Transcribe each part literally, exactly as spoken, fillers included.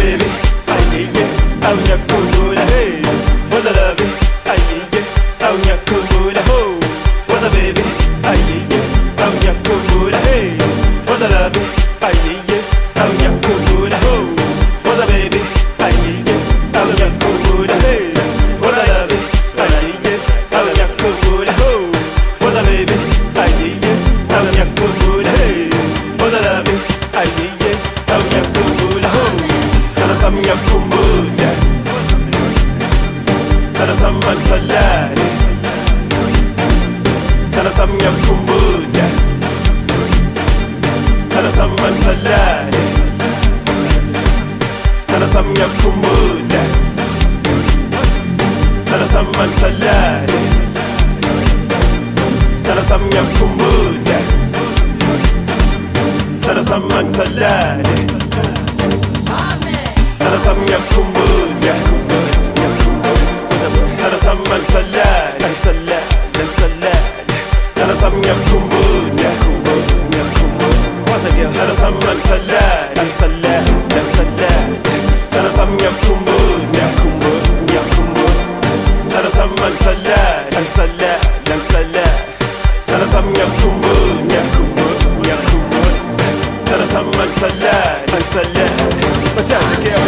baby, aye yeah, au nyakubula hey. Was a love it, aye yeah, au nyakubula ho. Was a baby, aye yeah, au nyakubula hey. Was a love it, aye yeah, au nyakubula ho. Was a baby, aye yeah, au nyakubula hey. Was a love it, aye yeah, au nyakubula ho. Was a baby, aye yeah, au nyakubula hey. Was a love it, aye yeah, au nyakubula ho. Sana sam nyakumbula, sana sam mansalare, sana sam nyakumbula, sana sam mansalare, sana sam nyakumbula, sana sam mansalare, sana sam nyakumbula, sana sam mansalare. Sana sam nyakumbula, sana sam mansalare, mansalare, mansalare. Sana sam nyakumbula, sana sam mansalare, mansalare, mansalare. Sana sam nyakumbula, sana sam mansalare, mansalare, mansalare. Sana sam nyakumbula, sana sam mansalare, mansalare. Matata girl.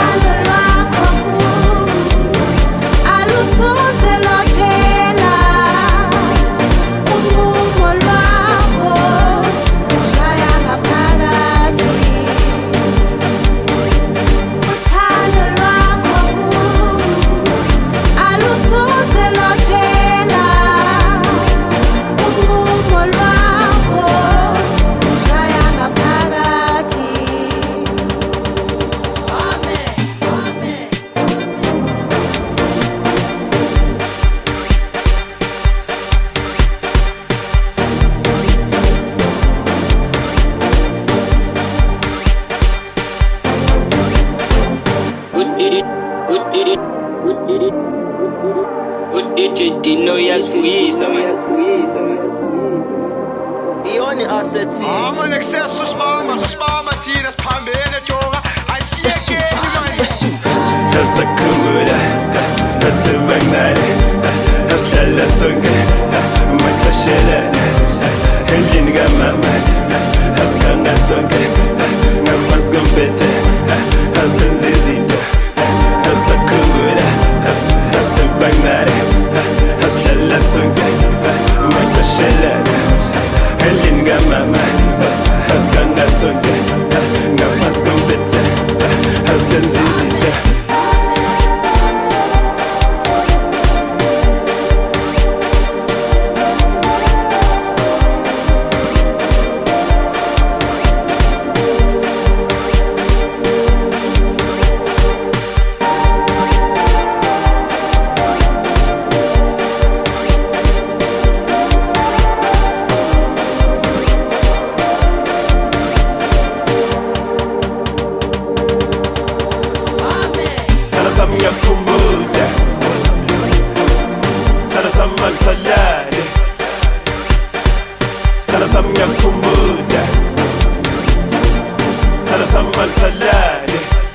Dino yasfuyisa man. Ioni aseti. Ah, man excesso spama, så spama tidas pambene tjåra. Han siger gæld, man. Hassa kumura, hassa magnare, hassa la sunga, mata shela, hinjinga mama, hassa nga sunga, nga masgum bete, hassa nzizida, hassa kumura, hassa magnare, hassa la sunga, mata shela, hinjinga mama, hassa nga sunga, nga masgum bete, hassa nzizida. Sana sam nyakumbula, sana sam mansalare, sana sam nyakumbula, sana sam mansalare,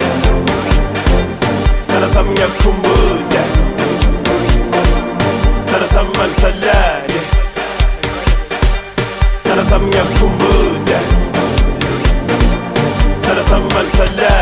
sana sam nyakumbula, sana sam mansalare, sana sam nyakumbula, sana sam mansalare.